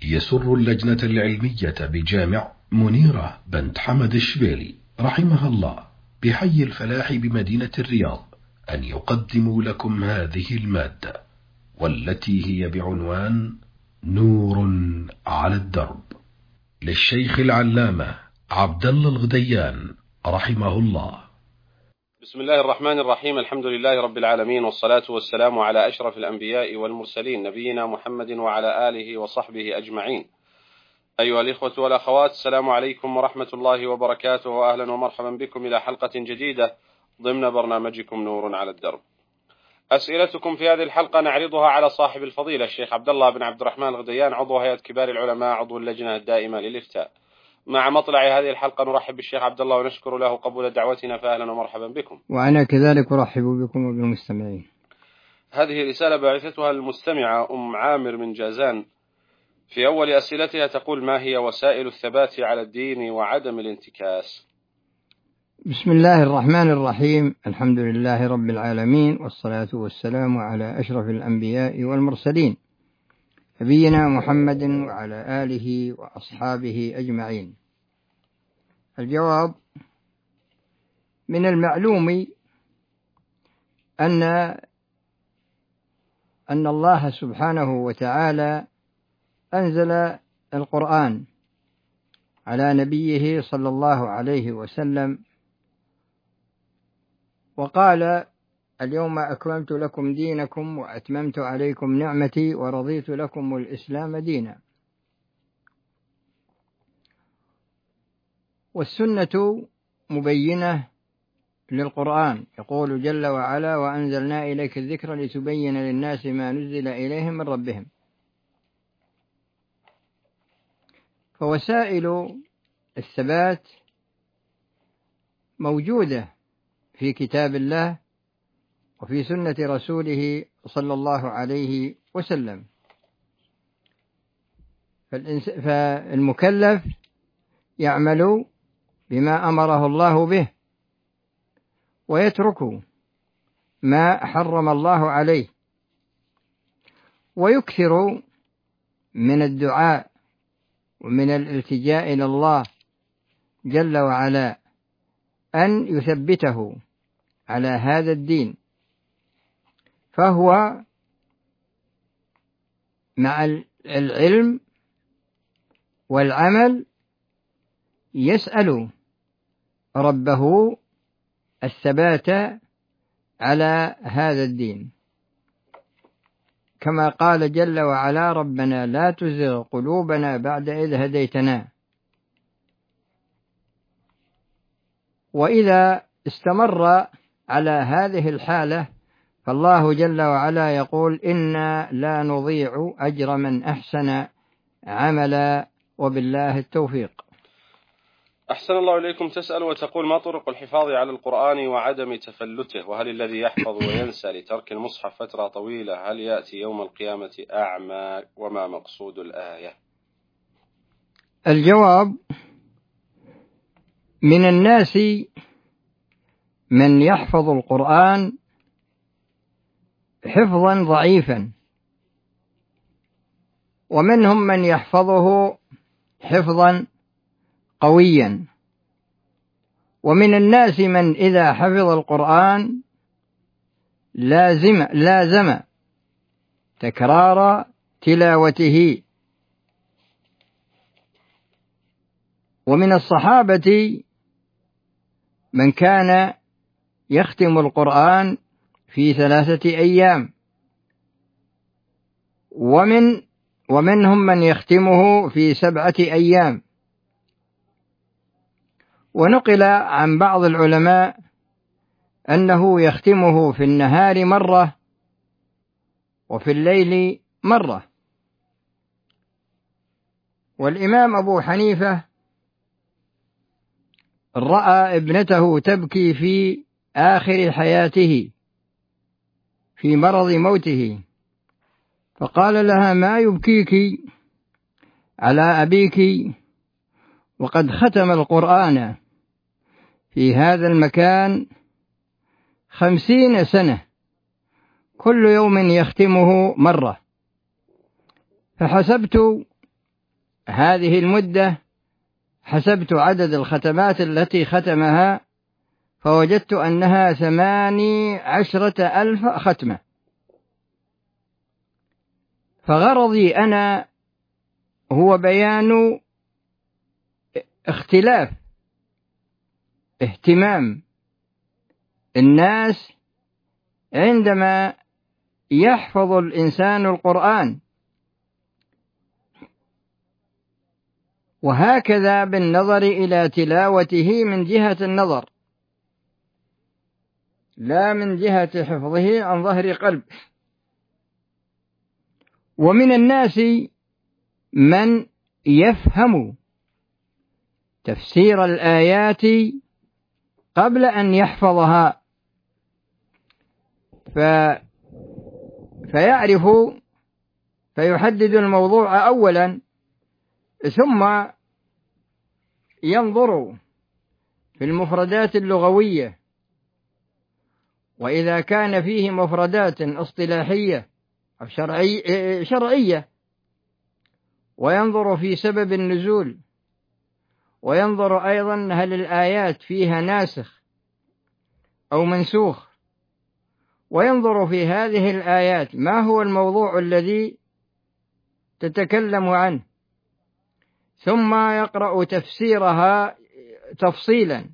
يسر اللجنة العلمية بجامع منيرة بنت حمد الشبيلي رحمها الله بحي الفلاح بمدينة الرياض أن يقدموا لكم هذه المادة، والتي هي بعنوان نور على الدرب، للشيخ العلامة عبد الله الغديان رحمه الله. بسم الله الرحمن الرحيم. الحمد لله رب العالمين، والصلاة والسلام على أشرف الأنبياء والمرسلين، نبينا محمد وعلى آله وصحبه أجمعين. أيها الإخوة والأخوات، السلام عليكم ورحمة الله وبركاته، وأهلا ومرحبا بكم إلى حلقة جديدة ضمن برنامجكم نور على الدرب. أسئلتكم في هذه الحلقة نعرضها على صاحب الفضيلة الشيخ عبد الله بن عبد الرحمن الغديان، عضو هيئة كبار العلماء، عضو اللجنة الدائمة للإفتاء. مع مطلع هذه الحلقة نرحب بالشيخ عبد الله ونشكر له قبول دعوتنا، فأهلا ومرحبا بكم. وأنا كذلك أرحب بكم وبالمستمعين. هذه رسالة بعثتها المستمعة أم عامر من جازان، في أول أسئلتها تقول: ما هي وسائل الثبات على الدين وعدم الانتكاس؟ بسم الله الرحمن الرحيم، الحمد لله رب العالمين، والصلاة والسلام على أشرف الأنبياء والمرسلين، نبينا محمد وعلى آله وأصحابه أجمعين. الجواب: من المعلوم أن الله سبحانه وتعالى أنزل القرآن على نبيه صلى الله عليه وسلم، وقال: اليوم أكملت لكم دينكم وأتممت عليكم نعمتي ورضيت لكم الإسلام دينا. والسنة مبينة للقرآن، يقول جل وعلا: وأنزلنا إليك الذكر لتبين للناس ما نزل إليهم من ربهم. فوسائل الثبات موجودة في كتاب الله وفي سنة رسوله صلى الله عليه وسلم. فالمكلف يعمل بما أمره الله به ويترك ما حرم الله عليه، ويكثر من الدعاء ومن الالتجاء إلى الله جل وعلا أن يثبته على هذا الدين، فهو مع العلم والعمل يسأل ربه الثبات على هذا الدين، كما قال جل وعلا: ربنا لا تزغ قلوبنا بعد إذ هديتنا. وإذا استمر على هذه الحالة فالله جل وعلا يقول: إنا لا نضيع أجر من أحسن عملا، وبالله التوفيق. أحسن الله إليكم. تسأل وتقول: ما طرق الحفاظ على القرآن وعدم تفلته؟ وهل الذي يحفظ وينسى لترك المصحف فترة طويلة هل يأتي يوم القيامة أعمى؟ وما مقصود الآية؟ الجواب: من الناس من يحفظ القرآن حفظا ضعيفا، ومنهم من يحفظه حفظا قويا، ومن الناس من إذا حفظ القرآن لازم تكرار تلاوته. ومن الصحابة من كان يختم القرآن في 3 أيام، ومنهم من يختمه في 7 أيام. ونقل عن بعض العلماء أنه يختمه في النهار مرة وفي الليل مرة. والإمام أبو حنيفة رأى ابنته تبكي في آخر حياته في مرض موته، فقال لها: ما يبكيك على أبيك وقد ختم القرآن في هذا المكان 50 سنة، كل يوم يختمه مرة، فحسبت هذه المدة حسبت عدد الختمات التي ختمها فوجدت أنها 18,000 ختمة. فغرضي أنا هو بيان اختلاف اهتمام الناس عندما يحفظ الإنسان القرآن، وهكذا بالنظر إلى تلاوته من جهة النظر لا من جهة حفظه عن ظهر قلب. ومن الناس من يفهم تفسير الآيات قبل أن يحفظها، فيعرف فيحدد الموضوع أولا، ثم ينظر في المفردات اللغوية، وإذا كان فيه مفردات اصطلاحية أو شرعية، وينظر في سبب النزول، وينظر أيضا هل الآيات فيها ناسخ أو منسوخ، وينظر في هذه الآيات ما هو الموضوع الذي تتكلم عنه، ثم يقرأ تفسيرها تفصيلا،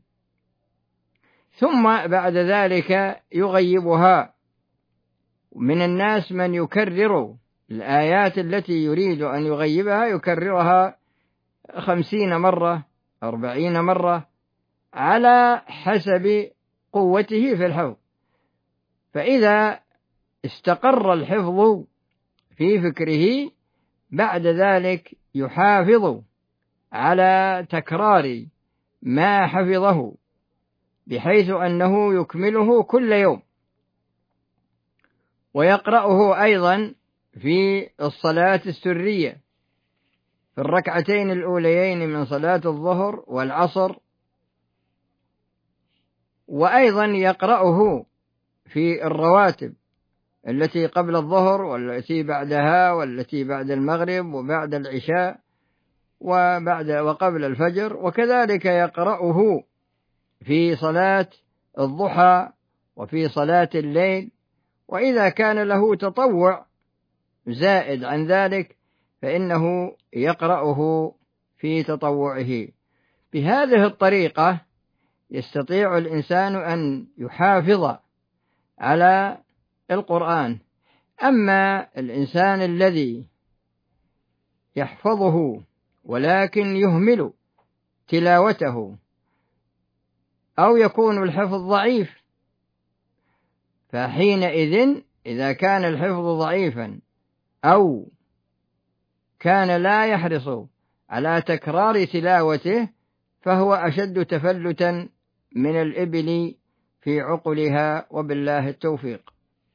ثم بعد ذلك يغيبها. من الناس من يكرر الآيات التي يريد أن يغيبها، يكررها 50 مرة 40 مرة على حسب قوته في الحفظ. فإذا استقر الحفظ في فكره بعد ذلك يحافظ على تكرار ما حفظه بحيث أنه يكمله كل يوم، ويقرأه أيضا في الصلاة السرية في الركعتين الأوليين من صلاة الظهر والعصر، وأيضا يقرأه في الرواتب التي قبل الظهر والتي بعدها والتي بعد المغرب وبعد العشاء وقبل الفجر، وكذلك يقرأه في صلاة الضحى وفي صلاة الليل. وإذا كان له تطوع زائد عن ذلك فإنه يقرأه في تطوعه. بهذه الطريقة يستطيع الإنسان أن يحافظ على القرآن. أما الإنسان الذي يحفظه ولكن يهمل تلاوته، أو يكون الحفظ ضعيف، فحينئذ إذا كان الحفظ ضعيفا أو كان لا يحرص على تكرار تلاوته فهو أشد تفلتا من الإبل في عقلها، وبالله التوفيق.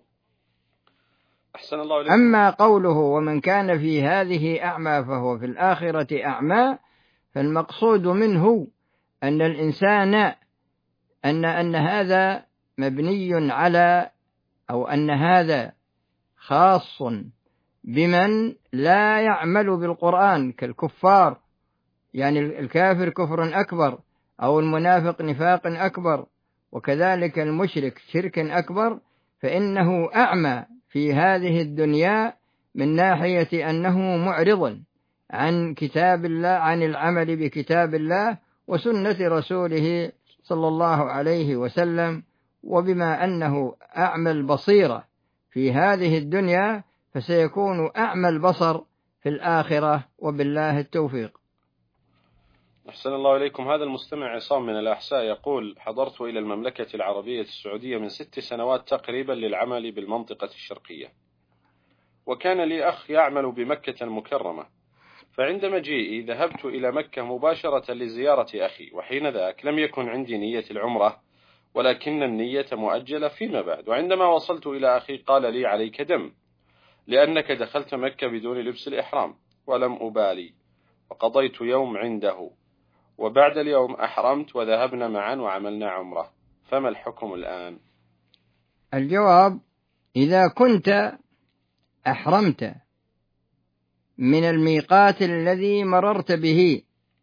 أحسن الله إليكم. أما قوله ومن كان في هذه أعمى فهو في الآخرة أعمى، فالمقصود منه أن الإنسان أن هذا مبني على، أو أن هذا خاص بمن لا يعمل بالقرآن كالكفار، يعني الكافر كفر أكبر أو المنافق نفاق أكبر، وكذلك المشرك شرك أكبر، فإنه أعمى في هذه الدنيا من ناحية أنه معرض عن كتاب الله، عن العمل بكتاب الله وسنة رسوله صلى الله عليه وسلم. وبما أنه أعمى البصيرة في هذه الدنيا فسيكون أعمى البصر في الآخرة، وبالله التوفيق. أحسن الله إليكم. هذا المستمع عصام من الأحساء يقول: حضرت إلى المملكة العربية السعودية من 6 سنوات تقريبا للعمل بالمنطقة الشرقية، وكان لي أخ يعمل بمكة المكرمة، فعند مجيئي ذهبت إلى مكة مباشرة لزيارة أخي، وحين ذاك لم يكن عندي نية العمرة ولكن النية مؤجلة فيما بعد. وعندما وصلت إلى أخي قال لي: عليك دم لأنك دخلت مكة بدون لبس الإحرام، ولم أبالي، وقضيت يوم عنده، وبعد اليوم أحرمت وذهبنا معا وعملنا عمرة، فما الحكم الآن؟ الجواب: إذا كنت أحرمت من الميقات الذي مررت به.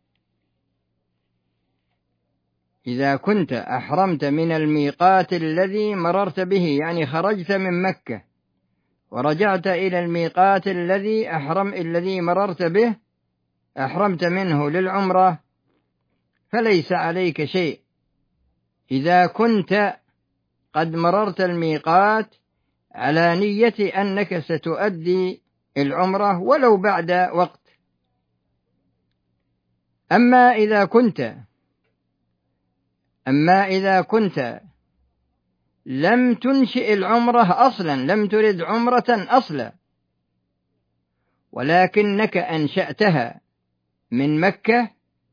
إذا كنت أحرمت من الميقات الذي مررت به، يعني خرجت من مكة ورجعت إلى الميقات الذي مررت به، أحرمت منه للعمرة، فليس عليك شيء إذا كنت قد مررت الميقات على نية أنك ستؤدي العمرة ولو بعد وقت. أما إذا كنت لم تنشئ العمرة أصلا، لم ترد عمرة أصلا، ولكنك أنشأتها من مكة،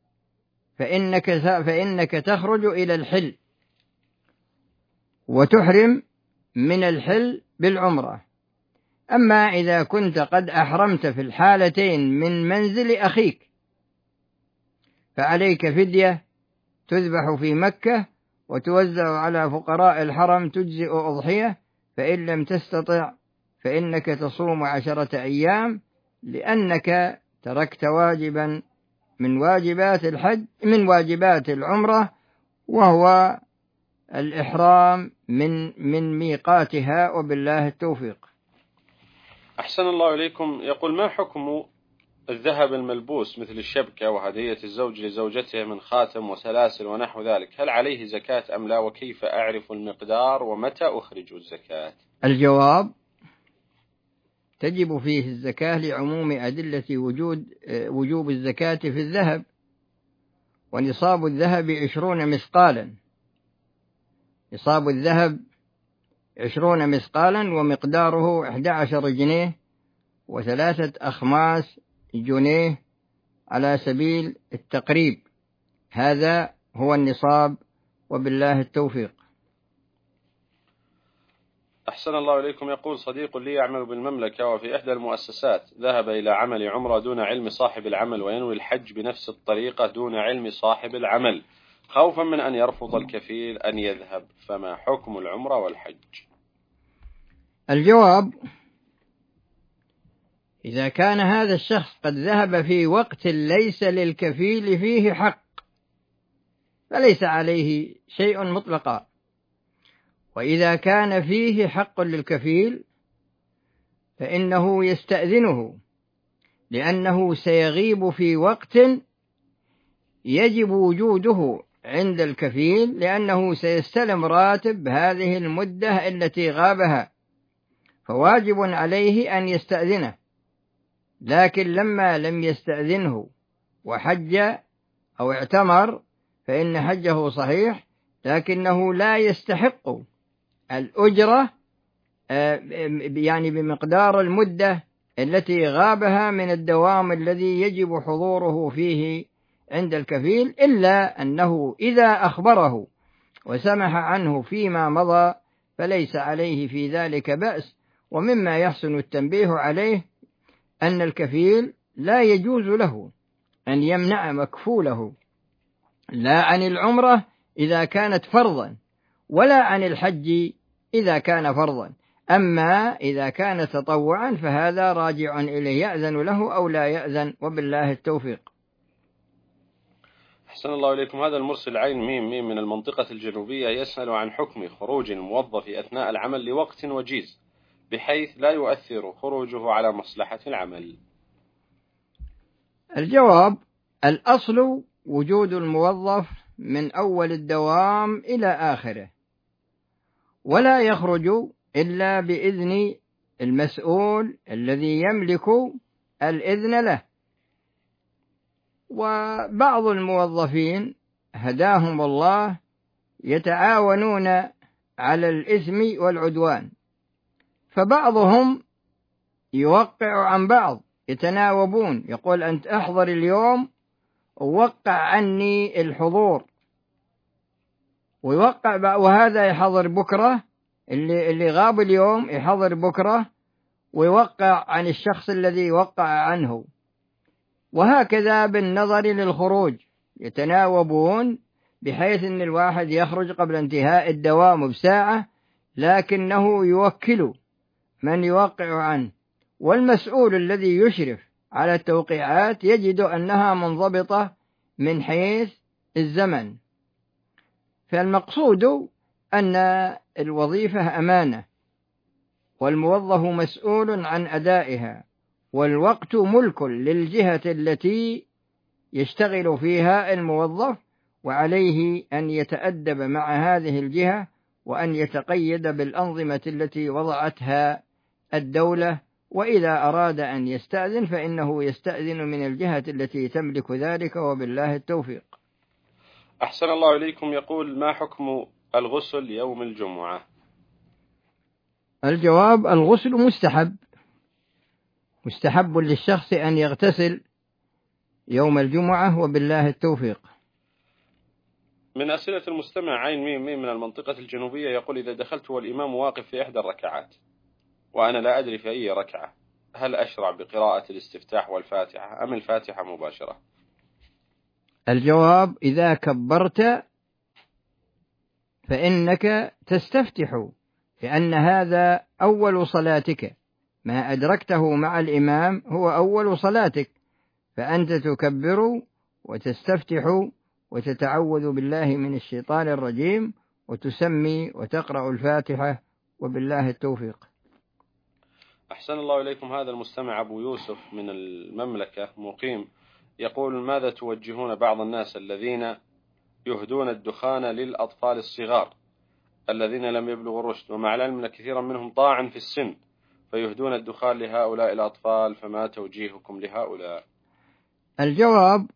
فإنك تخرج إلى الحل وتحرم من الحل بالعمرة. أما إذا كنت قد أحرمت في الحالتين من منزل أخيك، فعليك فدية تذبح في مكة وتوزع على فقراء الحرم، تجزئ أضحية، فإن لم تستطع فإنك تصوم 10 أيام، لأنك تركت واجبا من واجبات الحج، من واجبات العمرة، وهو الإحرام من ميقاتها، وبالله التوفيق. أحسن الله إليكم. يقول: ما حكم الذهب الملبوس مثل الشبكة وهدية الزوج لزوجته من خاتم وسلاسل ونحو ذلك، هل عليه زكاة أم لا؟ وكيف أعرف المقدار ومتى أخرج الزكاة؟ الجواب: تجب فيه الزكاة لعموم أدلة وجوب الزكاة في الذهب، ونصاب الذهب 20 مثقالا، نصاب الذهب 20 مثقالا، ومقداره 11 جنيه و3 أخماس جنيه على سبيل التقريب. هذا هو النصاب، وبالله التوفيق. أحسن الله إليكم. يقول: صديق لي يعمل بالمملكة وفي إحدى المؤسسات، ذهب إلى عمل عمرة دون علم صاحب العمل، وينوي الحج بنفس الطريقة دون علم صاحب العمل، خوفا من أن يرفض الكفيل أن يذهب، فما حكم العمرة والحج؟ الجواب: إذا كان هذا الشخص قد ذهب في وقت ليس للكفيل فيه حق، فليس عليه شيء مطلقا. وإذا كان فيه حق للكفيل فإنه يستأذنه، لأنه سيغيب في وقت يجب وجوده عند الكفيل، لأنه سيستلم راتب هذه المدة التي غابها، فواجب عليه أن يستأذنه. لكن لما لم يستأذنه وحج أو اعتمر فإن حجه صحيح، لكنه لا يستحق الأجرة يعني بمقدار المدة التي غابها من الدوام الذي يجب حضوره فيه عند الكفيل، إلا أنه إذا أخبره وسمح عنه فيما مضى فليس عليه في ذلك بأس. ومما يحسن التنبيه عليه أن الكفيل لا يجوز له أن يمنع مكفوله لا عن العمرة إذا كانت فرضا، ولا عن الحج إذا كان فرضا. أما إذا كان تطوعا فهذا راجع إليه، يأذن له أو لا يأذن، وبالله التوفيق. أحسن الله إليكم. هذا المرسل عين ميم من المنطقة الجنوبية يسأل عن حكم خروج الموظف أثناء العمل لوقت وجيز، بحيث لا يؤثر خروجه على مصلحة العمل. الجواب: الأصل وجود الموظف من أول الدوام إلى آخره، ولا يخرج إلا بإذن المسؤول الذي يملك الإذن له. وبعض الموظفين هداهم الله يتعاونون على الإثم والعدوان، فبعضهم يوقع عن بعض، يتناوبون، يقول: أنت أحضر اليوم ووقع عني الحضور، ويوقع، وهذا يحضر بكرة، اللي غاب اليوم يحضر بكرة ويوقع عن الشخص الذي وقع عنه. وهكذا بالنظر للخروج يتناوبون، بحيث أن الواحد يخرج قبل انتهاء الدوام بساعة، لكنه يوكل من يوقع عنه، والمسؤول الذي يشرف على التوقيعات يجد أنها منضبطة من حيث الزمن. فالمقصود أن الوظيفة أمانة، والموظف مسؤول عن أدائها، والوقت ملك للجهة التي يشتغل فيها الموظف، وعليه أن يتأدب مع هذه الجهة، وأن يتقيد بالأنظمة التي وضعتها الدولة، وإذا أراد أن يستأذن فإنه يستأذن من الجهة التي تملك ذلك، وبالله التوفيق. أحسن الله إليكم. يقول: ما حكم الغسل يوم الجمعة؟ الجواب: الغسل مستحب للشخص أن يغتسل يوم الجمعة، وبالله التوفيق. من أسئلة المستمع عين ميم من المنطقة الجنوبية، يقول: إذا دخلت والإمام واقف في إحدى الركعات وأنا لا أدري في أي ركعة، هل أشرع بقراءة الاستفتاح والفاتحة أم الفاتحة مباشرة؟ الجواب: إذا كبرت فإنك تستفتح، لأن هذا أول صلاتك، ما أدركته مع الإمام هو أول صلاتك، فأنت تكبر وتستفتح وتتعوذ بالله من الشيطان الرجيم، وتسمي وتقرأ الفاتحة، وبالله التوفيق. أحسن الله إليكم. هذا المستمع أبو يوسف من المملكة مقيم، يقول: ماذا توجهون بعض الناس الذين يهدون الدخان للأطفال الصغار الذين لم يبلغوا الرشد، ومع العلم أن كثيرا منهم طاعن في السن، فيهدون الدخان لهؤلاء الأطفال، فما توجيهكم لهؤلاء؟ الجواب: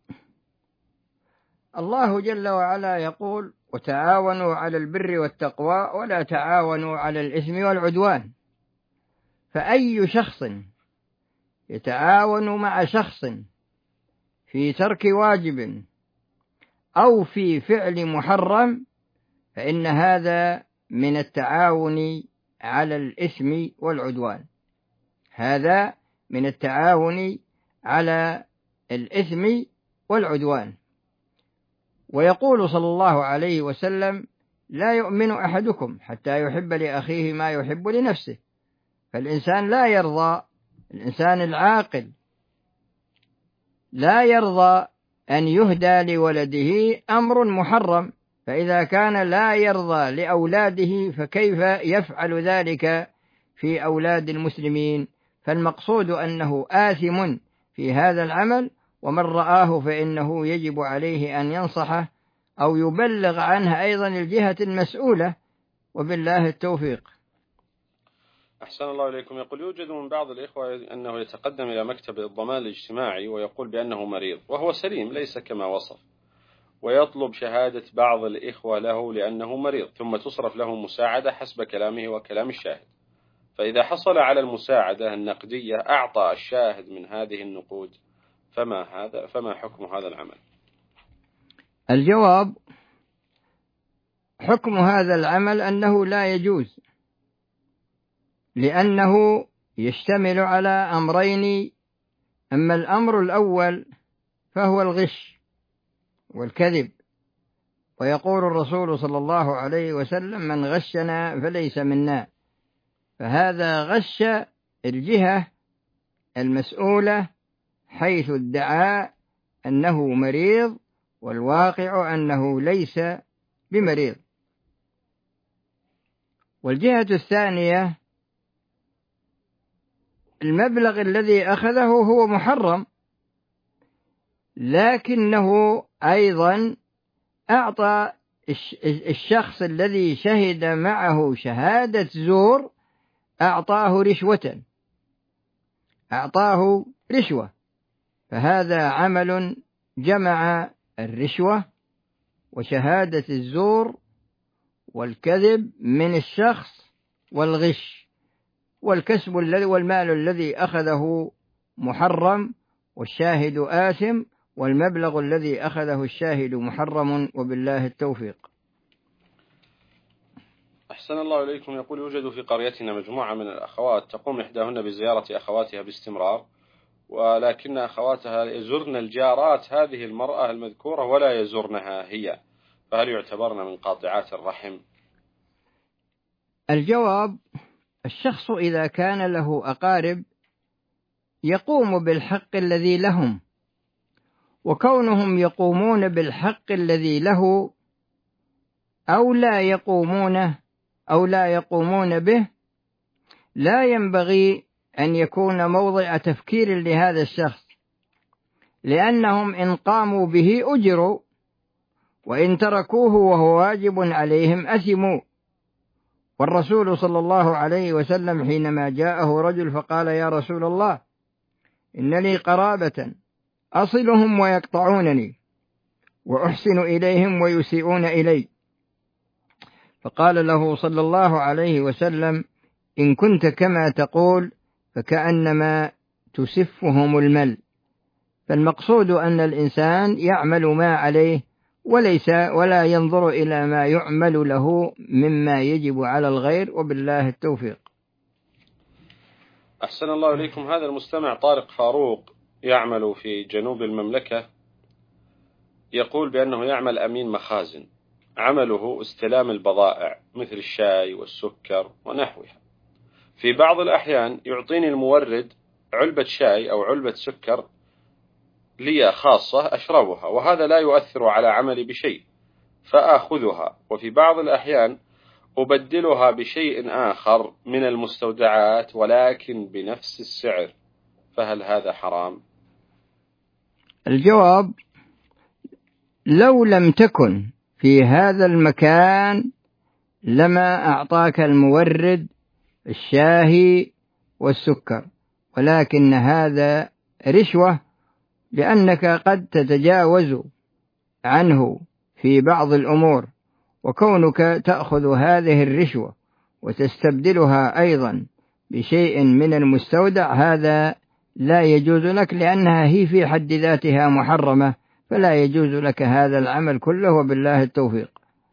الله جل وعلا يقول: وتعاونوا على البر والتقوى ولا تعاونوا على الإثم والعدوان. فأي شخص يتعاون مع شخص في ترك واجب أو في فعل محرم فإن هذا من التعاون على الإثم والعدوان، هذا من التعاون على الإثم والعدوان. ويقول صلى الله عليه وسلم: لا يؤمن أحدكم حتى يحب لأخيه ما يحب لنفسه. فالإنسان لا يرضى، الإنسان العاقل لا يرضى أن يهدى لولده أمر محرم، فإذا كان لا يرضى لأولاده فكيف يفعل ذلك في أولاد المسلمين؟ فالمقصود أنه آثم في هذا العمل، ومن رآه فإنه يجب عليه أن ينصحه أو يبلغ عنه أيضا الجهة المسؤولة، وبالله التوفيق. أحسن الله إليكم. يقول: يوجد من بعض الإخوة أنه يتقدم إلى مكتب الضمان الاجتماعي ويقول بأنه مريض وهو سليم ليس كما وصف، ويطلب شهادة بعض الإخوة له لأنه مريض، ثم تصرف له مساعدة حسب كلامه وكلام الشاهد، فإذا حصل على المساعدة النقدية أعطى الشاهد من هذه النقود، فما حكم هذا العمل؟ الجواب: حكم هذا العمل أنه لا يجوز، لأنه يشتمل على أمرين. أما الأمر الأول فهو الغش والكذب، ويقول الرسول صلى الله عليه وسلم: من غشنا فليس منا. فهذا غش الجهة المسؤولة حيث ادعى أنه مريض، والواقع أنه ليس بمريض. والجهة الثانية المبلغ الذي أخذه هو محرم، لكنه أيضا أعطى الشخص الذي شهد معه شهادة زور أعطاه رشوة، فهذا عمل جمع الرشوة وشهادة الزور والكذب من الشخص والغش، والكسب والمال الذي أخذه محرم، والشاهد آثم، والمبلغ الذي أخذه الشاهد محرم، وبالله التوفيق. أحسن الله إليكم. يقول: يوجد في قريتنا مجموعة من الأخوات تقوم إحداهن بزيارة أخواتها باستمرار، ولكن أخواتها يزرن الجارات هذه المرأة المذكورة ولا يزرنها هي، فهل يعتبرن من قاطعات الرحم؟ الجواب: الشخص إذا كان له أقارب يقوم بالحق الذي لهم، وكونهم يقومون بالحق الذي له أو لا يقومون به لا ينبغي أن يكون موضع تفكير لهذا الشخص، لأنهم إن قاموا به أجروا، وإن تركوه وهو واجب عليهم أثموا. والرسول صلى الله عليه وسلم حينما جاءه رجل فقال: يا رسول الله، إن لي قرابة أصلهم ويقطعونني، وأحسن إليهم ويسيئون إلي. فقال له صلى الله عليه وسلم: إن كنت كما تقول فكأنما تسفهم المل. فالمقصود أن الإنسان يعمل ما عليه ولا ينظر إلى ما يعمل له مما يجب على الغير، وبالله التوفيق. أحسن الله إليكم. هذا المستمع طارق فاروق يعمل في جنوب المملكة، يقول بأنه يعمل أمين مخازن، عمله استلام البضائع مثل الشاي والسكر ونحوها. في بعض الأحيان يعطيني المورد علبة شاي أو علبة سكر لي خاصة أشربها، وهذا لا يؤثر على عملي بشيء، فآخذها. وفي بعض الأحيان أبدلها بشيء آخر من المستودعات ولكن بنفس السعر، فهل هذا حرام؟ الجواب: لو لم تكن في هذا المكان لما أعطاك المورد الشاهي والسكر، ولكن هذا رشوة، لأنك قد تتجاوز عنه في بعض الأمور، وكونك تأخذ هذه الرشوة وتستبدلها أيضا بشيء من المستودع هذا لا يجوز لك، لأنها هي في حد ذاتها محرمة، فلا يجوز لك هذا العمل كله، وبالله التوفيق.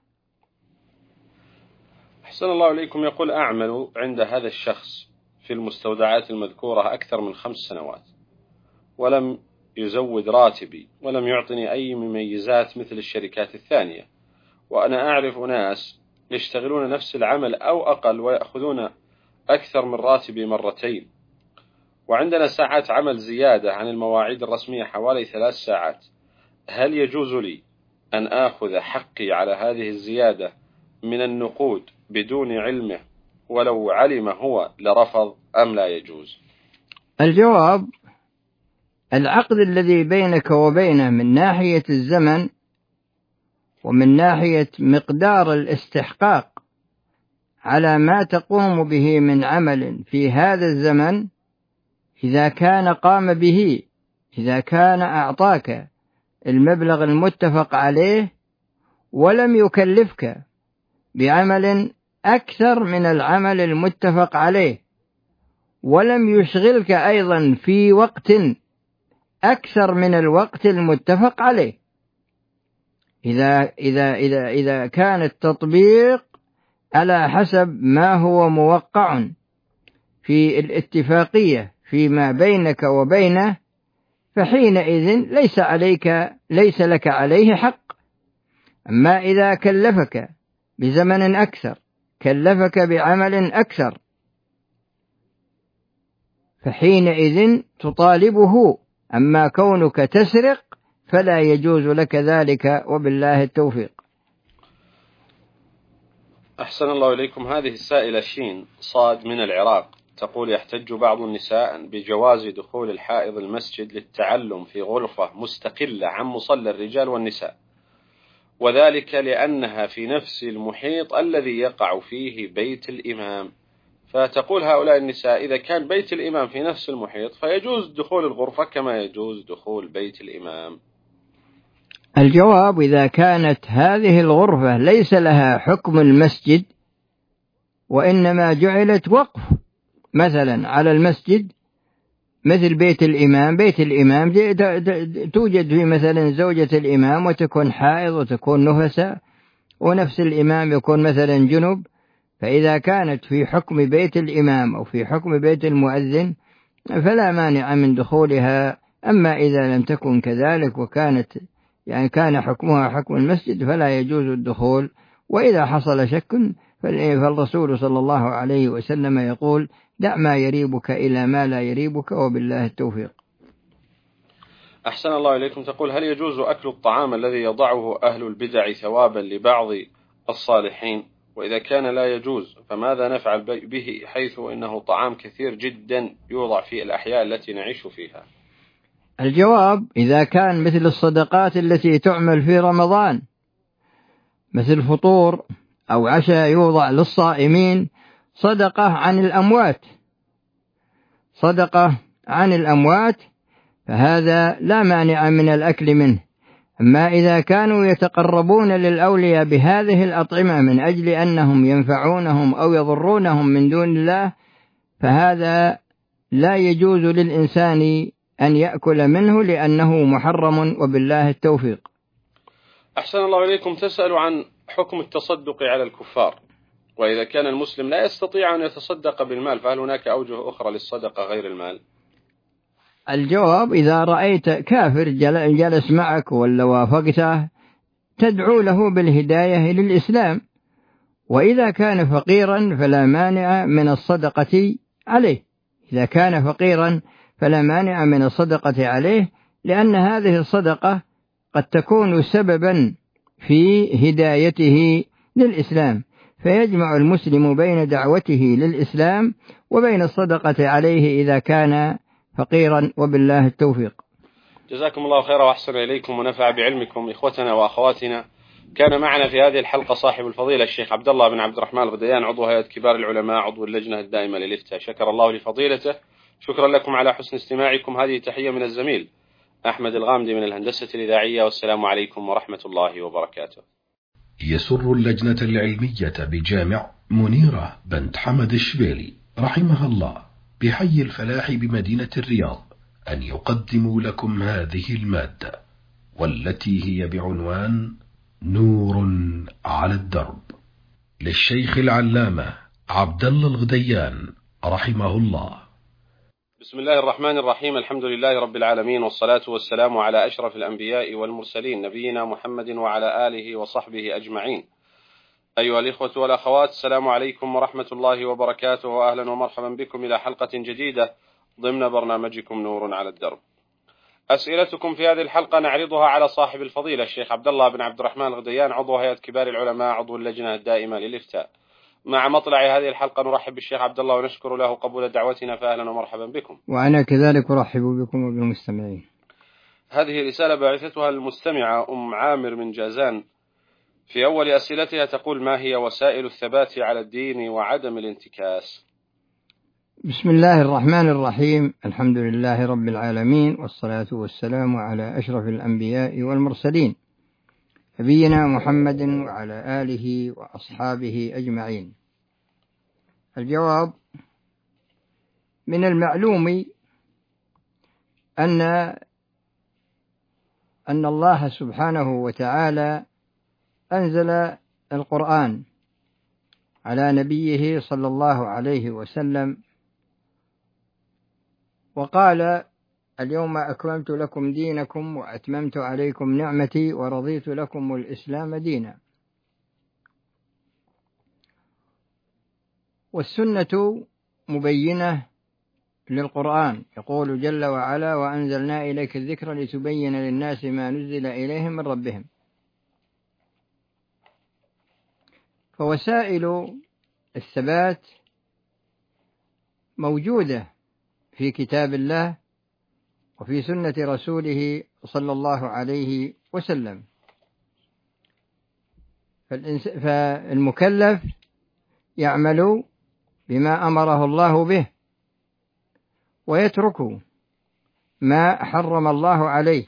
أحسن الله إليكم. يقول: أعمل عند هذا الشخص في المستودعات المذكورة أكثر من 5 سنوات، ولم يزود راتبي ولم يعطني أي مميزات مثل الشركات الثانية، وأنا أعرف ناس يشتغلون نفس العمل أو أقل ويأخذون أكثر من راتبي مرتين، وعندنا ساعات عمل زيادة عن المواعيد الرسمية حوالي 3 ساعات. هل يجوز لي أن آخذ حقي على هذه الزيادة من النقود بدون علمه، ولو علم هو لرفض، أم لا يجوز؟ الجواب: العقد الذي بينك وبينه من ناحية الزمن ومن ناحية مقدار الاستحقاق على ما تقوم به من عمل في هذا الزمن، إذا كان قام به، إذا كان أعطاك المبلغ المتفق عليه ولم يكلفك بعمل أكثر من العمل المتفق عليه، ولم يشغلك أيضا في وقت أكثر من الوقت المتفق عليه، إذا كان التطبيق على حسب ما هو موقع في الاتفاقية فيما بينك وبينه، فحينئذ ليس لك عليه حق. أما إذا كلفك بزمن أكثر، كلفك بعمل أكثر، فحينئذ تطالبه. أما كونك تسرق فلا يجوز لك ذلك، وبالله التوفيق. أحسن الله إليكم. هذه السائلة شين صاد من العراق تقول: يحتج بعض النساء بجواز دخول الحائض المسجد للتعلم في غرفة مستقلة عن مصلى الرجال والنساء، وذلك لأنها في نفس المحيط الذي يقع فيه بيت الإمام. فتقول هؤلاء النساء: إذا كان بيت الإمام في نفس المحيط فيجوز دخول الغرفة كما يجوز دخول بيت الإمام. الجواب: إذا كانت هذه الغرفة ليس لها حكم المسجد، وإنما جعلت وقف مثلا على المسجد، مثل بيت الإمام توجد فيه مثلا زوجة الإمام وتكون حائض وتكون نفسة، ونفس الإمام يكون مثلا جنب، فإذا كانت في حكم بيت الإمام أو في حكم بيت المؤذن فلا مانع من دخولها. أما إذا لم تكن كذلك وكانت كان حكمها حكم المسجد فلا يجوز الدخول. وإذا حصل شك فالرسول صلى الله عليه وسلم يقول: دع ما يريبك إلى ما لا يريبك وبالله التوفيق. أحسن الله إليكم. تقول: هل يجوز أكل الطعام الذي يضعه أهل البدع ثوابا لبعض الصالحين؟ وإذا كان لا يجوز فماذا نفعل به، حيث إنه طعام كثير جدا يوضع في الأحياء التي نعيش فيها؟ الجواب: إذا كان مثل الصدقات التي تعمل في رمضان، مثل فطور أو عشاء يوضع للصائمين، صدقة عن الأموات، فهذا لا مانع من الأكل منه. أما إذا كانوا يتقربون للأولياء بهذه الأطعمة من أجل أنهم ينفعونهم أو يضرونهم من دون الله، فهذا لا يجوز للإنسان أن يأكل منه لأنه محرم وبالله التوفيق. أحسن الله إليكم. تسأل عن حكم التصدق على الكفار، وإذا كان المسلم لا يستطيع أن يتصدق بالمال، فهل هناك أوجه أخرى للصدقة غير المال؟ الجواب: إذا رأيت كافر جلس معك ولا وافقته، تدعو له بالهداية للإسلام، وإذا كان فقيرا فلا مانع من الصدقة عليه، لأن هذه الصدقة قد تكون سببا في هدايته للإسلام، فيجمع المسلم بين دعوته للإسلام وبين الصدقة عليه إذا كان فقيرا، وبالله التوفيق. جزاكم الله خيرا وأحسن إليكم ونفع بعلمكم. إخوتنا وأخواتنا، كان معنا في هذه الحلقة صاحب الفضيلة الشيخ عبد الله بن عبد الرحمن الغديان، عضو هيئة كبار العلماء، عضو اللجنة الدائمة للإفتاء. شكر الله لفضيلته. شكرا لكم على حسن استماعكم. هذه تحية من الزميل أحمد الغامدي من الهندسة الإذاعية، والسلام عليكم ورحمة الله وبركاته. يسر اللجنة العلمية بجامع منيرة بنت حمد الشبيلي رحمها الله بحي الفلاح بمدينة الرياض أن يقدموا لكم هذه المادة، والتي هي بعنوان نور على الدرب، للشيخ العلامة عبد الله الغديان رحمه الله. بسم الله الرحمن الرحيم. الحمد لله رب العالمين، والصلاة والسلام على أشرف الأنبياء والمرسلين، نبينا محمد وعلى آله وصحبه أجمعين. أيها الإخوة والأخوات، السلام عليكم ورحمة الله وبركاته، وأهلا ومرحبا بكم إلى حلقة جديدة ضمن برنامجكم نور على الدرب. أسئلتكم في هذه الحلقة نعرضها على صاحب الفضيلة الشيخ عبد الله بن عبد الرحمن الغديان، عضو هيئة كبار العلماء، عضو اللجنة الدائمة للإفتاء. مع مطلع هذه الحلقة نرحب بالشيخ عبد الله ونشكر له قبول دعوتنا، فأهلا ومرحبا بكم. وأنا كذلك أرحب بكم وبالمستمعين. هذه رسالة باعثتها المستمعة أم عامر من جازان. في أول أسئلتها تقول: ما هي وسائل الثبات على الدين وعدم الانتكاس؟ بسم الله الرحمن الرحيم. الحمد لله رب العالمين، والصلاة والسلام على أشرف الأنبياء والمرسلين، نبينا محمد وعلى آله وأصحابه أجمعين. الجواب: من المعلوم أن الله سبحانه وتعالى أنزل القرآن على نبيه صلى الله عليه وسلم، وقال: اليوم أكملت لكم دينكم وأتممت عليكم نعمتي ورضيت لكم الإسلام دينا. والسنة مبينة للقرآن، يقول جل وعلا: وأنزلنا إليك الذكر لتبين للناس ما نزل إليهم من ربهم. فوسائل الثبات موجودة في كتاب الله وفي سنة رسوله صلى الله عليه وسلم. فالمكلف يعمل بما أمره الله به، ويترك ما حرم الله عليه،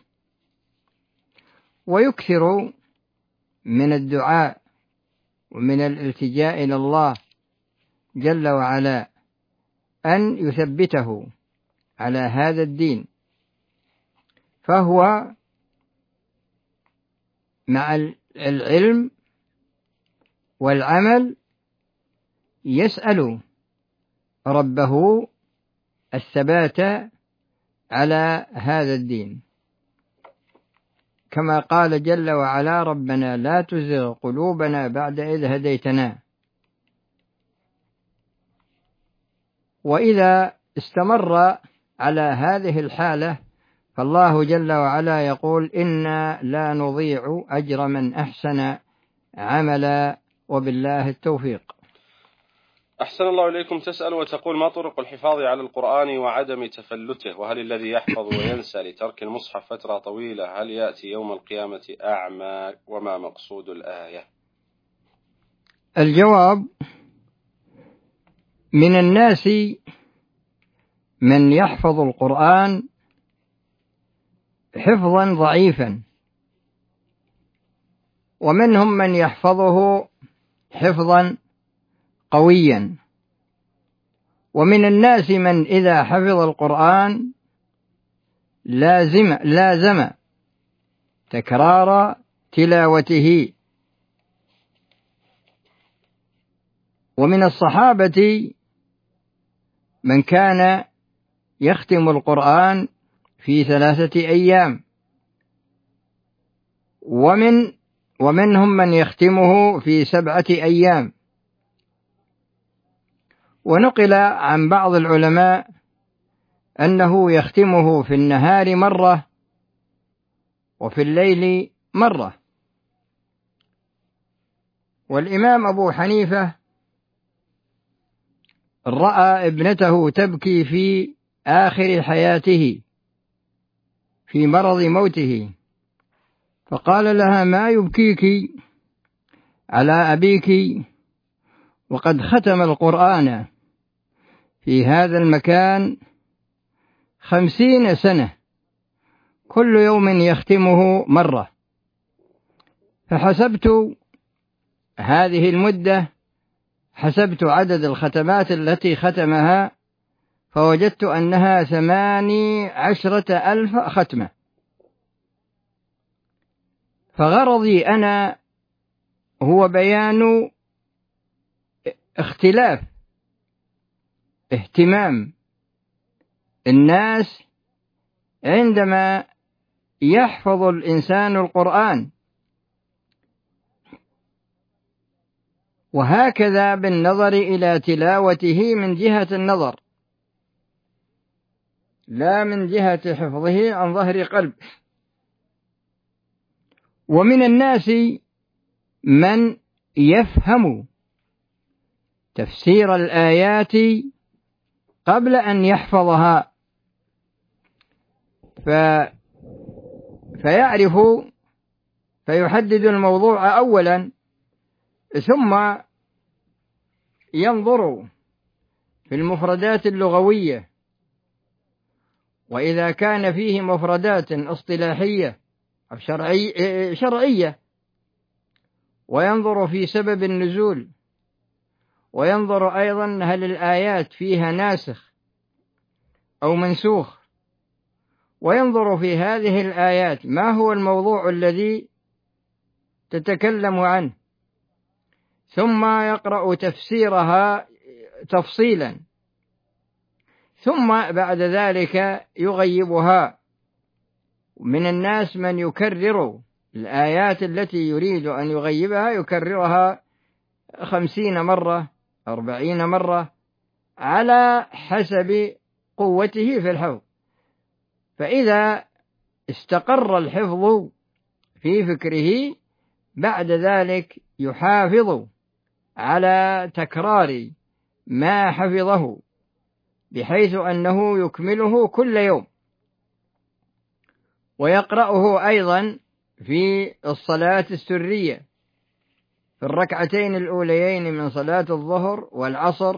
ويكثر من الدعاء ومن الالتجاء إلى الله جل وعلا أن يثبته على هذا الدين. فهو مع العلم والعمل يسأل ربه الثبات على هذا الدين، كما قال جل وعلا: ربنا لا تزغ قلوبنا بعد إذ هديتنا وإذا استمر على هذه الحالة فالله جل وعلا يقول إنا لا نضيع أجر من أحسن عملا وبالله التوفيق. أحسن الله إليكم. تسأل وتقول: ما طرق الحفاظ على القرآن وعدم تفلته؟ وهل الذي يحفظ وينسى لترك المصحف فترة طويلة هل يأتي يوم القيامة أعمى؟ وما مقصود الآية؟ الجواب: من الناس من يحفظ القرآن حفظا ضعيفا، ومنهم من يحفظه حفظا قويا، ومن الناس من إذا حفظ القرآن لازم تكرار تلاوته. ومن الصحابة من كان يختم القرآن في 3 أيام، ومنهم من يختمه في 7 أيام. ونقل عن بعض العلماء أنه يختمه في النهار مرة وفي الليل مرة. والإمام أبو حنيفة رأى ابنته تبكي في آخر حياته في مرض موته، فقال لها: ما يبكيك على أبيك وقد ختم القرآن في هذا المكان 50 سنة كل يوم يختمه مرة. فحسبت هذه المدة، حسبت عدد الختمات التي ختمها، فوجدت أنها 18,000 ختمة. فغرضي أنا هو بيان اختلاف اهتمام الناس عندما يحفظ الإنسان القرآن، وهكذا بالنظر إلى تلاوته من جهة النظر لا من جهة حفظه عن ظهر قلب. ومن الناس من يفهم تفسير الآيات قبل أن يحفظها، فيعرف فيحدد الموضوع أولا، ثم ينظر في المفردات اللغوية، وإذا كان فيه مفردات اصطلاحية أو شرعية، وينظر في سبب النزول، وينظر أيضا هل الآيات فيها ناسخ أو منسوخ، وينظر في هذه الآيات ما هو الموضوع الذي تتكلم عنه، ثم يقرأ تفسيرها تفصيلا، ثم بعد ذلك يغيبها. من الناس من يكرر الآيات التي يريد أن يغيبها، يكررها 50 مرة 40 مرة على حسب قوته في الحفظ. فإذا استقر الحفظ في فكره بعد ذلك يحافظ على تكرار ما حفظه، بحيث أنه يكمله كل يوم، ويقرأه أيضا في الصلاة السرية في الركعتين الأوليين من صلاة الظهر والعصر،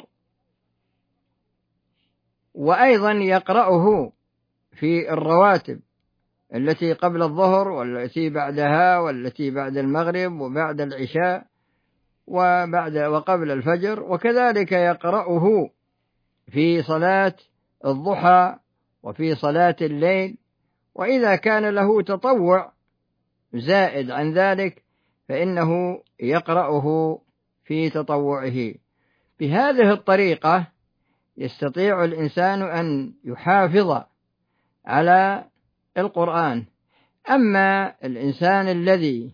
وأيضا يقرأه في الرواتب التي قبل الظهر والتي بعدها والتي بعد المغرب وبعد العشاء وقبل الفجر، وكذلك يقرأه في صلاة الضحى وفي صلاة الليل. وإذا كان له تطوع زائد عن ذلك فإنه يقرأه في تطوعه. بهذه الطريقة يستطيع الإنسان أن يحافظ على القرآن. أما الإنسان الذي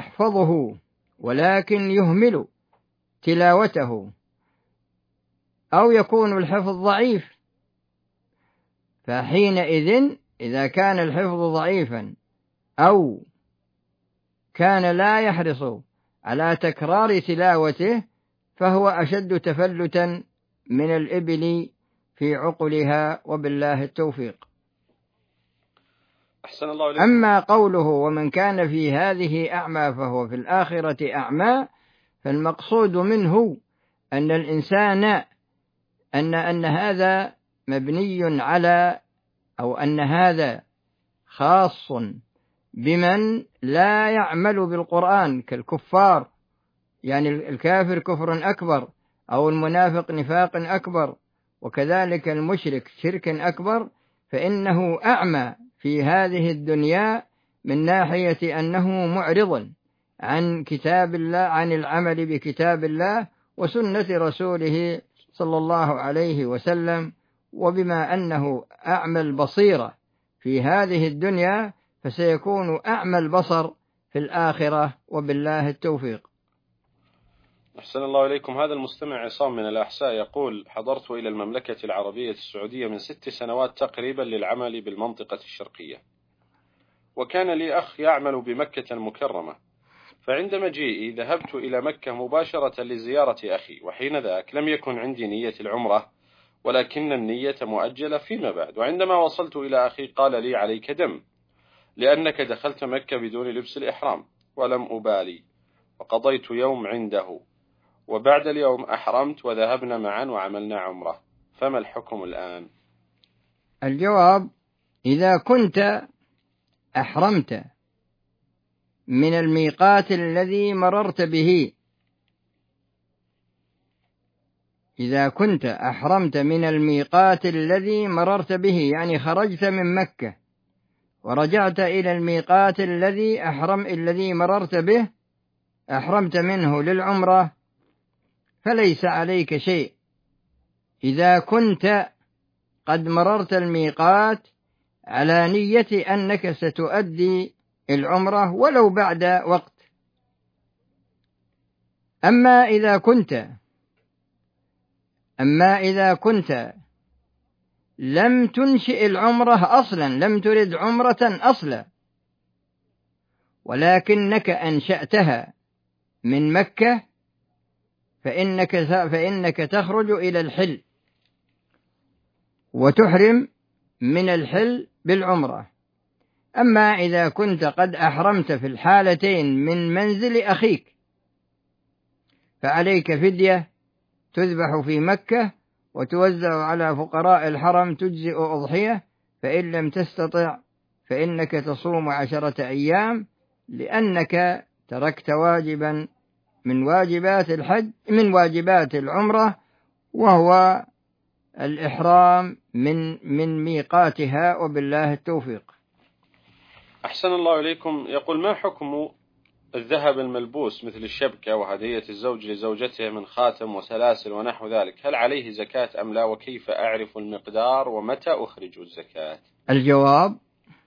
يحفظه ولكن يهمل تلاوته، أو يكون الحفظ ضعيف، فحينئذ إذا كان الحفظ ضعيفا أو كان لا يحرص على تكرار تلاوته فهو أشد تفلتا من الإبل في عقلها، وبالله التوفيق. أحسن الله إليكم. أما قوله ومن كان في هذه أعمى فهو في الآخرة أعمى، فالمقصود منه أن الإنسان أن هذا مبني على، أو أن هذا خاص بمن لا يعمل بالقرآن كالكفار، يعني الكافر كفر أكبر، أو المنافق نفاق أكبر، وكذلك المشرك شرك أكبر، فإنه أعمى في هذه الدنيا من ناحية أنه معرض عن كتاب الله، عن العمل بكتاب الله وسنة رسوله صلى الله عليه وسلم. وبما أنه أعمى البصيرة في هذه الدنيا فسيكون أعمى البصر في الآخرة، وبالله التوفيق. أحسن الله إليكم. هذا المستمع عصام من الأحساء يقول: حضرت إلى المملكة العربية السعودية من 6 سنوات تقريبا للعمل بالمنطقة الشرقية، وكان لي أخ يعمل بمكة المكرمة، فعند مجيئي ذهبت إلى مكة مباشرة لزيارة أخي، وحين ذاك لم يكن عندي نية العمرة ولكن النية مؤجلة فيما بعد. وعندما وصلت إلى أخي قال لي: عليك دم لأنك دخلت مكة بدون لبس الإحرام، ولم أبالي وقضيت يوم عنده، وبعد اليوم أحرمت وذهبنا معا وعملنا عمرة، فما الحكم الآن؟ الجواب: إذا كنت أحرمت من الميقات الذي مررت به، إذا كنت أحرمت من الميقات الذي مررت به، يعني خرجت من مكة ورجعت إلى الميقات الذي مررت به، أحرمت منه للعمرة، فليس عليك شيء إذا كنت قد مررت الميقات على نية أنك ستؤدي العمرة ولو بعد وقت. أما إذا كنت لم تنشئ العمرة أصلا، لم ترد عمرة أصلا، ولكنك أنشأتها من مكة، فإنك تخرج إلى الحل وتحرم من الحل بالعمرة. أما إذا كنت قد أحرمت في الحالتين من منزل أخيك فعليك فدية تذبح في مكة وتوزع على فقراء الحرم، تجزئ أضحية، فإن لم تستطع فإنك تصوم 10 أيام، لأنك تركت واجبا من واجبات الحج، من واجبات العمرة، وهو الإحرام من ميقاتها، وبالله التوفيق. أحسن الله إليكم. يقول: ما حكم الذهب الملبوس مثل الشبكة وهدية الزوج لزوجته من خاتم وسلاسل ونحو ذلك، هل عليه زكاة أم لا؟ وكيف أعرف المقدار ومتى أخرج الزكاة؟ الجواب: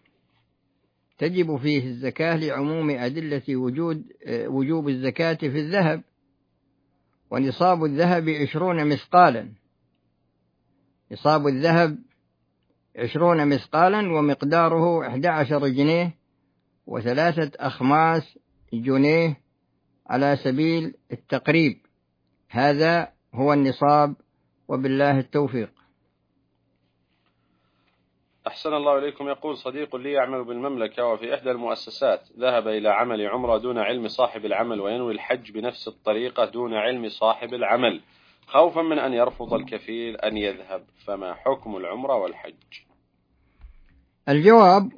تجب فيه الزكاة لعموم أدلة وجوب الزكاة في الذهب، ونصاب الذهب 20 مثقالا، نصاب الذهب 20 مثقالا، ومقداره 11 جنيه و3 أخماس جنيه على سبيل التقريب. هذا هو النصاب، وبالله التوفيق. أحسن الله إليكم. يقول: صديق لي يعمل بالمملكة وفي إحدى المؤسسات ذهب إلى عمل عمرة دون علم صاحب العمل، وينوي الحج بنفس الطريقة دون علم صاحب العمل، خوفا من أن يرفض الكفيل أن يذهب، فما حكم العمرة والحج؟ الجواب: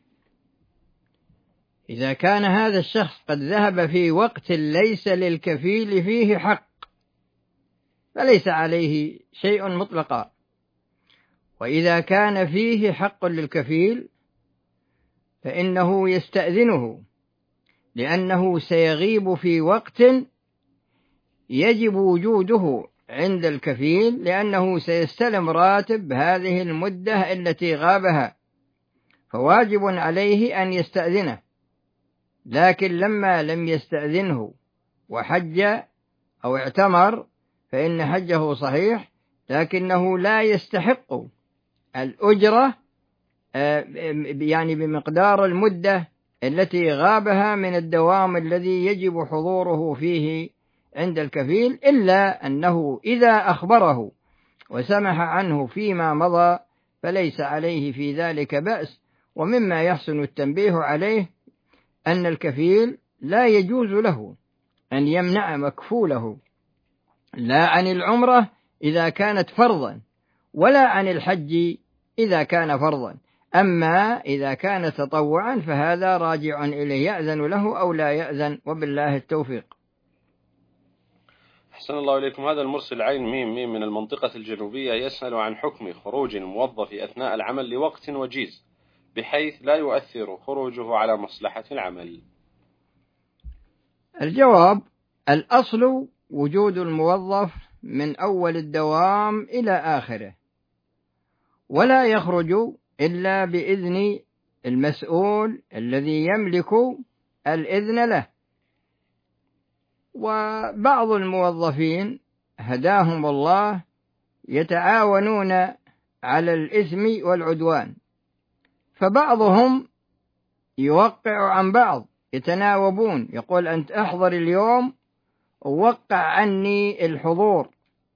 إذا كان هذا الشخص قد ذهب في وقت ليس للكفيل فيه حق فليس عليه شيء مطلقا، وإذا كان فيه حق للكفيل فإنه يستأذنه، لأنه سيغيب في وقت يجب وجوده عند الكفيل، لأنه سيستلم راتب هذه المدة التي غابها، فواجب عليه أن يستأذنه. لكن لما لم يستأذنه وحج أو اعتمر فإن حجه صحيح، لكنه لا يستحق الأجرة يعني بمقدار المدة التي غابها من الدوام الذي يجب حضوره فيه عند الكفيل، إلا أنه إذا أخبره وسمح عنه فيما مضى فليس عليه في ذلك بأس. ومما يحسن التنبيه عليه أن الكفيل لا يجوز له أن يمنع مكفوله لا عن العمرة إذا كانت فرضا ولا عن الحج إذا كان فرضا، أما إذا كان تطوعا فهذا راجع إليه، يأذن له أو لا يأذن، وبالله التوفيق. أحسن الله إليكم. هذا المرسل عين ميم من المنطقة الجنوبية يسأل عن حكم خروج الموظف أثناء العمل لوقت وجيز بحيث لا يؤثر خروجه على مصلحة العمل. الجواب: الأصل وجود الموظف من أول الدوام إلى آخره، ولا يخرج إلا بإذن المسؤول الذي يملك الإذن له. وبعض الموظفين هداهم الله يتعاونون على الإثم والعدوان، فبعضهم يوقع عن بعض، يتناوبون، يقول أنت أحضر اليوم ووقع عني الحضور،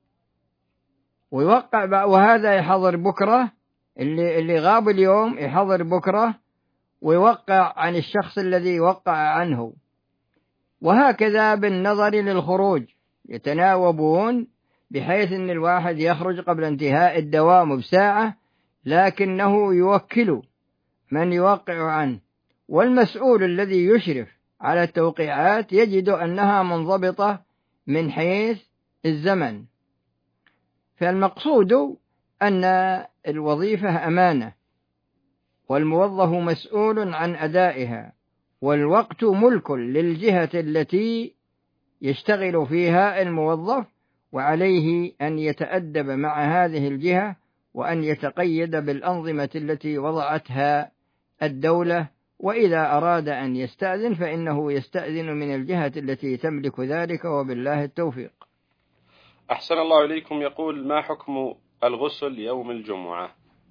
ويوقع، وهذا يحضر بكرة، اللي غاب اليوم يحضر بكرة ويوقع عن الشخص الذي وقع عنه، وهكذا بالنظر للخروج يتناوبون، بحيث أن الواحد يخرج قبل انتهاء الدوام بساعة لكنه يوكل من يوقع عنه، والمسؤول الذي يشرف على التوقيعات يجد أنها منضبطة من حيث الزمن. فالمقصود أن الوظيفة أمانة، والموظف مسؤول عن أدائها، والوقت ملك للجهة التي يشتغل فيها الموظف، وعليه أن يتأدب مع هذه الجهة وأن يتقيد بالأنظمة التي وضعتها الدولة، وإذا أراد أن يستأذن فإنه يستأذن من الجهة التي تملك ذلك، وبالله التوفيق. أحسن الله إليكم. يقول: ما حكم الغسل يوم الجمعة؟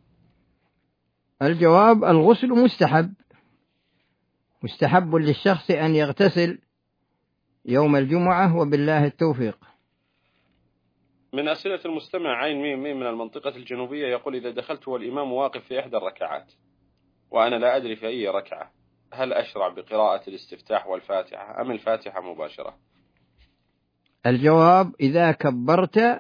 الجواب: الغسل مستحب للشخص أن يغتسل يوم الجمعة، وبالله التوفيق. من أسئلة المستمع عين ميم من المنطقة الجنوبية يقول: إذا دخلت والإمام واقف في إحدى الركعات وأنا لا أدري في أي ركعة، هل أشرع بقراءة الاستفتاح والفاتحة أم الفاتحة مباشرة؟ الجواب: إذا كبرت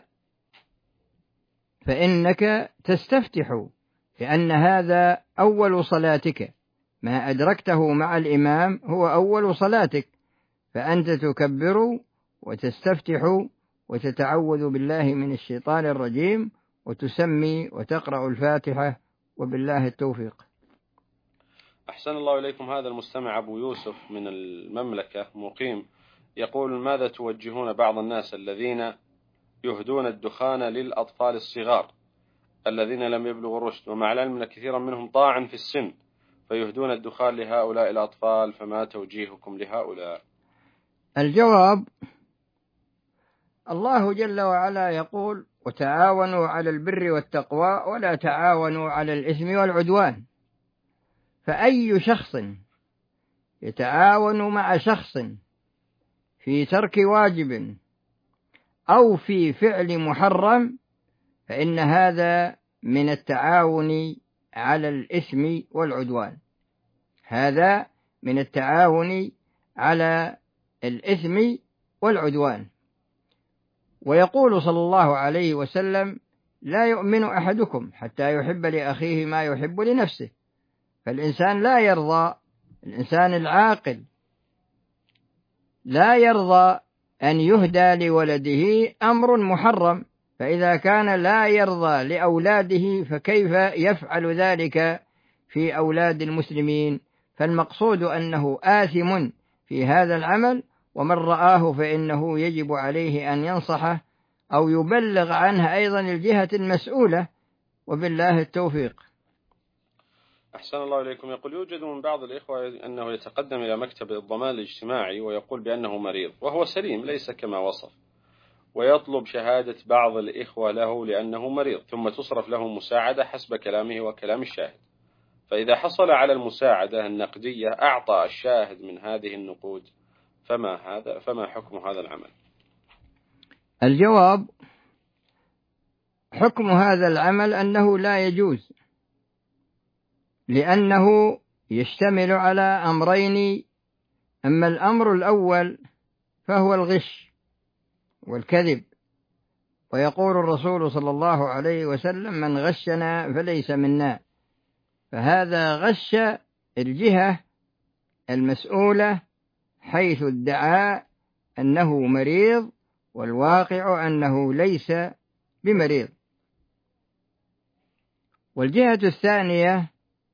فإنك تستفتح، لأن هذا أول صلاتك، ما أدركته مع الإمام هو أول صلاتك، فأنت تكبر وتستفتح وتتعوذ بالله من الشيطان الرجيم وتسمي وتقرأ الفاتحة، وبالله التوفيق. أحسن الله إليكم. هذا المستمع أبو يوسف من المملكة مقيم يقول: ماذا توجهون بعض الناس الذين يهدون الدخان للأطفال الصغار الذين لم يبلغوا الرشد، ومع العلم أن كثيرا منهم طاعن في السن، فيهدون الدخان لهؤلاء الأطفال، فما توجيهكم لهؤلاء؟ الجواب: الله جل وعلا يقول: وتعاونوا على البر والتقوى ولا تعاونوا على الإثم والعدوان. فأي شخص يتعاون مع شخص في ترك واجب أو في فعل محرم فإن هذا من التعاون على الإثم والعدوان، هذا من التعاون على الإثم والعدوان. ويقول صلى الله عليه وسلم: لا يؤمن أحدكم حتى يحب لأخيه ما يحب لنفسه. فالإنسان لا يرضى، الإنسان العاقل لا يرضى أن يهدى لولده أمر محرم، فإذا كان لا يرضى لأولاده فكيف يفعل ذلك في أولاد المسلمين؟ فالمقصود أنه آثم في هذا العمل، ومن رآه فإنه يجب عليه أن ينصحه أو يبلغ عنه أيضا الجهة المسؤولة، وبالله التوفيق. أحسن الله إليكم. يقول: يوجد من بعض الإخوة أنه يتقدم إلى مكتب الضمان الاجتماعي ويقول بأنه مريض وهو سليم ليس كما وصف، ويطلب شهادة بعض الإخوة له لأنه مريض، ثم تصرف له مساعدة حسب كلامه وكلام الشاهد. فإذا حصل على المساعدة النقدية أعطى الشاهد من هذه النقود، فما حكم هذا العمل؟ الجواب: حكم هذا العمل أنه لا يجوز، لأنه يشتمل على أمرين. أما الأمر الأول فهو الغش والكذب، ويقول الرسول صلى الله عليه وسلم: من غشنا فليس منا. فهذا غش الجهة المسؤولة، حيث ادعى أنه مريض والواقع أنه ليس بمريض. والجهة الثانية،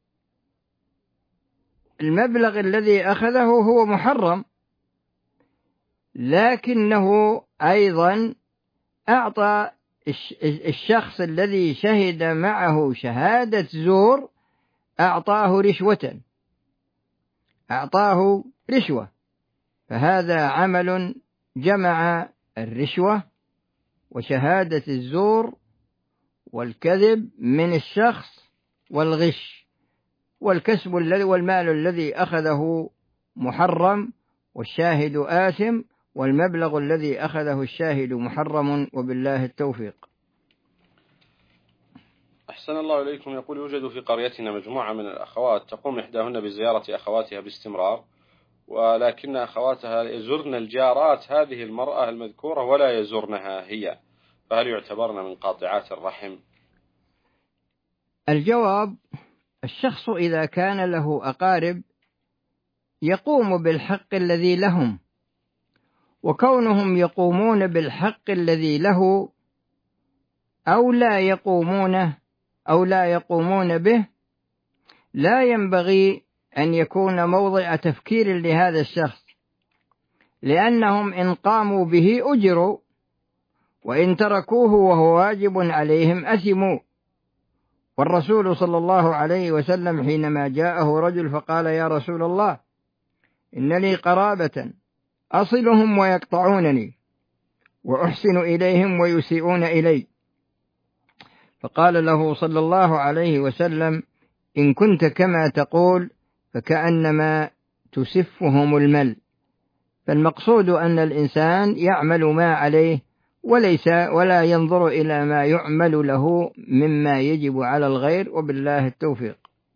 المبلغ الذي أخذه هو محرم، لكنه أيضا أعطى الشخص الذي شهد معه شهادة زور أعطاه رشوة، فهذا عمل جمع الرشوة وشهادة الزور والكذب من الشخص والغش، والكسب والمال الذي أخذه محرم، والشاهد آثم، والمبلغ الذي أخذه الشاهد محرم، وبالله التوفيق. أحسن الله إليكم. يقول: يوجد في قريتنا مجموعة من الأخوات تقوم إحداهن بزيارة أخواتها باستمرار، ولكن أخواتها يزرن الجارات هذه المرأة المذكورة ولا يزرنها هي، فهل يعتبرن من قاطعات الرحم؟ الجواب: الشخص إذا كان له أقارب يقوم بالحق الذي لهم، وكونهم يقومون بالحق الذي له أو لا يقومون به لا ينبغي أن يكون موضع تفكير لهذا الشخص، لأنهم إن قاموا به أجروا، وإن تركوه وهو واجب عليهم أثموا. والرسول صلى الله عليه وسلم حينما جاءه رجل فقال: يا رسول الله، إن لي قرابة أصلهم ويقطعونني، وأحسن إليهم ويسيئون إلي. فقال له صلى الله عليه وسلم: إن كنت كما تقول فكأنما تسفهم المل. فالمقصود أن الإنسان يعمل ما عليه ولا ينظر إلى ما يعمل له مما يجب على الغير، وبالله التوفيق.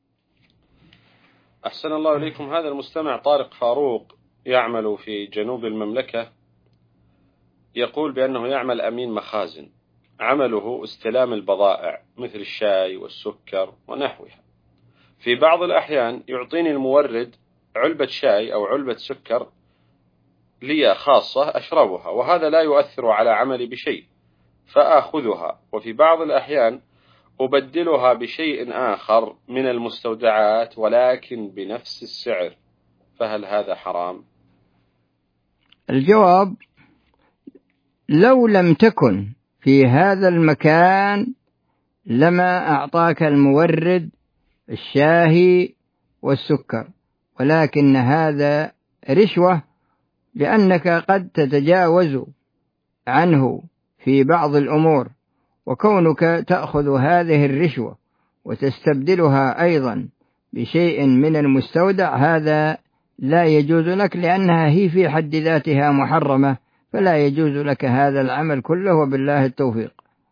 أحسن الله إليكم. هذا المستمع طارق فاروق يعمل في جنوب المملكة، يقول بأنه يعمل أمين مخازن، عمله استلام البضائع مثل الشاي والسكر ونحوها. في بعض الأحيان يعطيني المورد علبة شاي أو علبة سكر لي خاصة أشربها، وهذا لا يؤثر على عملي بشيء، فأخذها. وفي بعض الأحيان أبدلها بشيء آخر من المستودعات ولكن بنفس السعر، فهل هذا حرام؟ الجواب: لو لم تكن في هذا المكان لما أعطاك المورد الشاهي والسكر، ولكن هذا رشوة، لأنك قد تتجاوز عنه في بعض الأمور، وكونك تأخذ هذه الرشوة وتستبدلها أيضا بشيء من المستودع هذا لا يجوز لك، لأنها هي في حد ذاتها محرمة، فلا يجوز لك هذا العمل كله، وبالله التوفيق.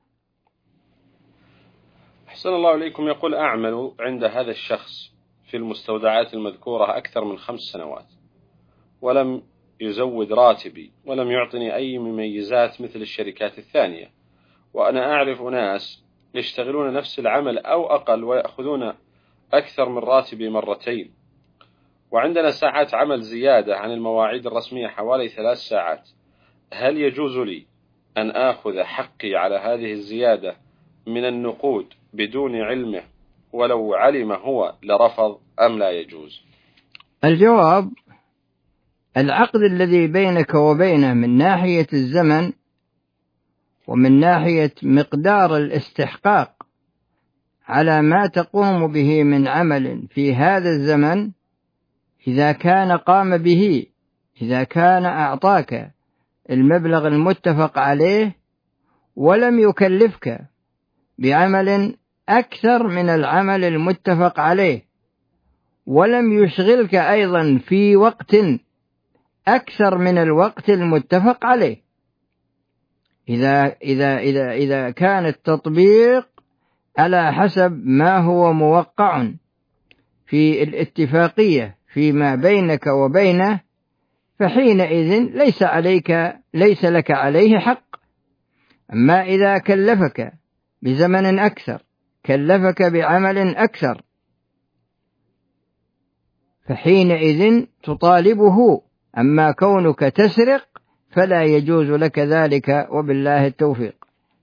أحسن الله إليكم. يقول: أعمل عند هذا الشخص في المستودعات المذكورة أكثر من 5 سنوات، ولم يزود راتبي ولم يعطني أي مميزات مثل الشركات الثانية، وأنا أعرف ناس يشتغلون نفس العمل أو أقل ويأخذون أكثر من راتبي مرتين، وعندنا ساعات عمل زيادة عن المواعيد الرسمية حوالي 3 ساعات. هل يجوز لي أن آخذ حقي على هذه الزيادة من النقود بدون علمه، ولو علم هو لرفض، أم لا يجوز؟ الجواب: العقد الذي بينك وبينه من ناحية الزمن ومن ناحية مقدار الاستحقاق على ما تقوم به من عمل في هذا الزمن، إذا كان قام به، إذا كان أعطاك المبلغ المتفق عليه ولم يكلفك بعمل أكثر من العمل المتفق عليه، ولم يشغلك أيضا في وقت أكثر من الوقت المتفق عليه. إذا كان التطبيق على حسب ما هو موقع في الاتفاقية فيما بينك وبينه، فحينئذ ليس لك عليه حق. أما إذا كلفك بزمن أكثر، كلفك بعمل أكثر، فحينئذ تطالبه. أما كونك تسرق فلا يجوز لك ذلك، وبالله التوفيق.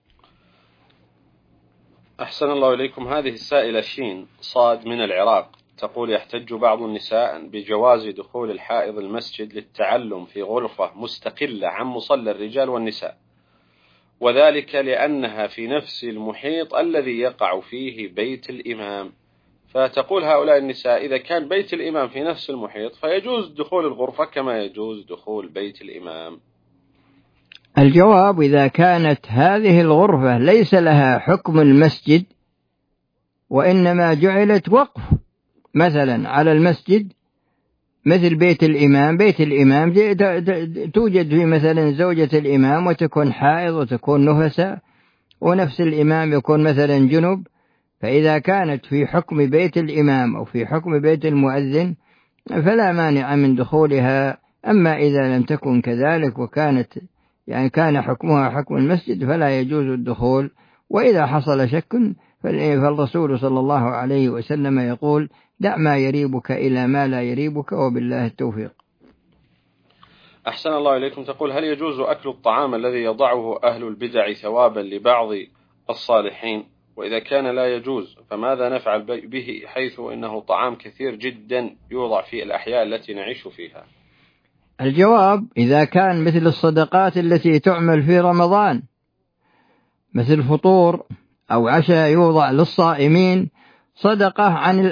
أحسن الله إليكم. هذه السائلة شين صاد من العراق تقول: يحتج بعض النساء بجواز دخول الحائض المسجد للتعلم في غرفة مستقلة عن مصلى الرجال والنساء، وذلك لأنها في نفس المحيط الذي يقع فيه بيت الإمام. فتقول هؤلاء النساء: إذا كان بيت الإمام في نفس المحيط فيجوز دخول الغرفة كما يجوز دخول بيت الإمام. الجواب: إذا كانت هذه الغرفة ليس لها حكم المسجد، وإنما جعلت وقف مثلا على المسجد، مثل بيت الإمام. بيت الإمام توجد فيه مثلا زوجة الإمام وتكون حائض وتكون نفسة، ونفس الإمام يكون مثلا جنب. فإذا كانت في حكم بيت الإمام أو في حكم بيت المؤذن فلا مانع من دخولها. أما إذا لم تكن كذلك وكانت كان حكمها حكم المسجد فلا يجوز الدخول. وإذا حصل شك فالرسول صلى الله عليه وسلم يقول: دع ما يريبك إلى ما لا يريبك، وبالله التوفيق. أحسن الله إليكم. تقول: هل يجوز أكل الطعام الذي يضعه أهل البدع ثوابا لبعض الصالحين؟ وإذا كان لا يجوز فماذا نفعل به، حيث إنه طعام كثير جدا يوضع في الأحياء التي نعيش فيها؟ الجواب: إذا كان مثل الصدقات التي تعمل في رمضان، مثل فطور أو عشاء يوضع للصائمين، صدقة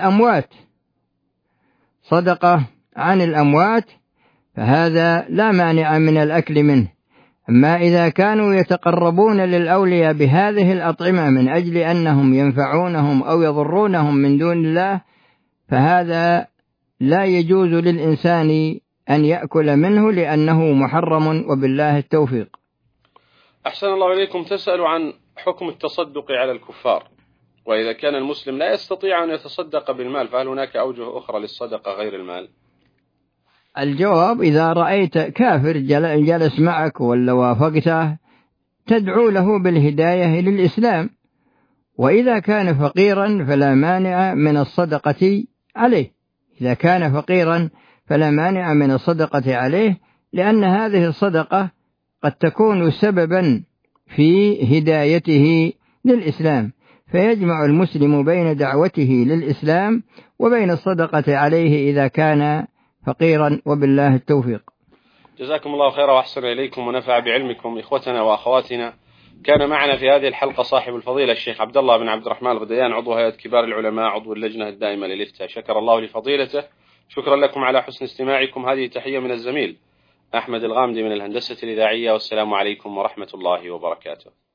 عن الأموات، فهذا لا مانع من الأكل منه. أما إذا كانوا يتقربون للأولياء بهذه الأطعمة من أجل أنهم ينفعونهم أو يضرونهم من دون الله، فهذا لا يجوز للإنسان أن يأكل منه لأنه محرم، وبالله التوفيق. أحسن الله إليكم. تسأل عن حكم التصدق على الكفار، وإذا كان المسلم لا يستطيع أن يتصدق بالمال فهل هناك أوجه أخرى للصدقة غير المال؟ الجواب: إذا رأيت كافر جلس معك ولا وافقته تدعو له بالهداية للإسلام، وإذا كان فقيرا فلا مانع من الصدقة عليه. إذا كان فقيرا فلا مانع من الصدقة عليه، لأن هذه الصدقة قد تكون سببا في هدايته للإسلام، فيجمع المسلم بين دعوته للإسلام وبين الصدقة عليه إذا كان فقيرا، وبالله التوفيق. جزاكم الله خيرا وأحسن إليكم ونفع بعلمكم. إخوتنا وأخواتنا، كان معنا في هذه الحلقة صاحب الفضيلة الشيخ عبد الله بن عبد الرحمن الغديان، عضو هيئة كبار العلماء، عضو اللجنة الدائمة للإفتاء. شكر الله لفضيلته. شكرا لكم على حسن استماعكم. هذه تحية من الزميل أحمد الغامدي من الهندسة الإذاعية، والسلام عليكم ورحمة الله وبركاته.